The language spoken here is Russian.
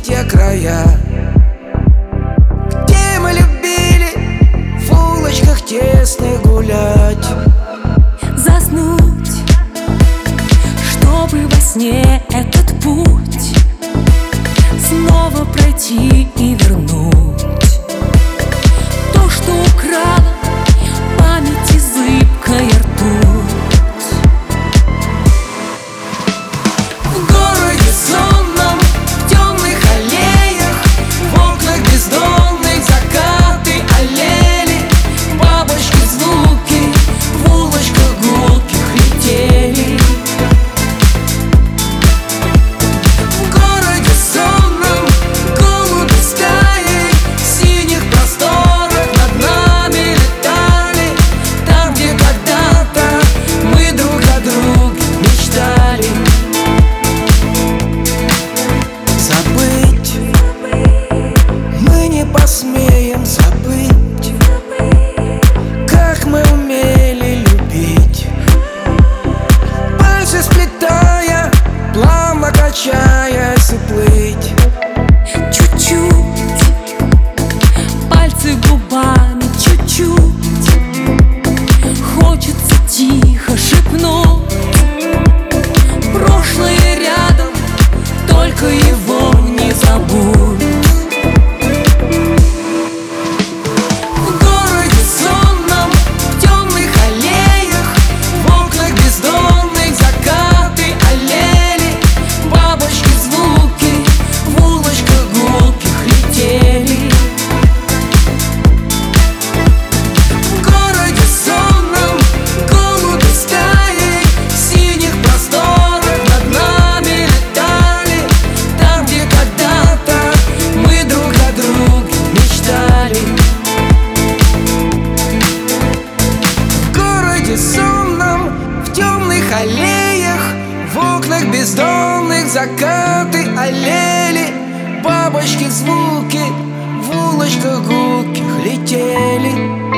те края, где мы любили в улочках тесных гулять, заснуть, чтобы во сне этот путь снова пройти и вернуть то, что украла памяти зыбкая ртуть. В городе сонном, в темных аллеях, в окнах бездонных закаты аллели, бабочки звуки в улочках гулких летели. В городе сонном голуби стаи в синих просторах над нами летали, там, где когда-то мы друг о друге мечтали. Забыть мы не посмеем, забыть, как мы умели любить, пальцы сплетая, плавно качаясь и плыть. Чуть-чуть, пальцы губами, чуть-чуть, хочется тихо шепнуть. Прошлое рядом, только его не забудь. В городе сонном, в темных аллеях, в окнах бездонных закаты аллели, бабочки звуки в улочках гулких летели. В городе сонном голуби стаи в синих просторах над нами летали, там, где когда-то мы друг о друге мечтали. В городе сонном, в темных аллеях, в окнах бездонных закаты аллели, бабочки звуки в улочках гулких летели.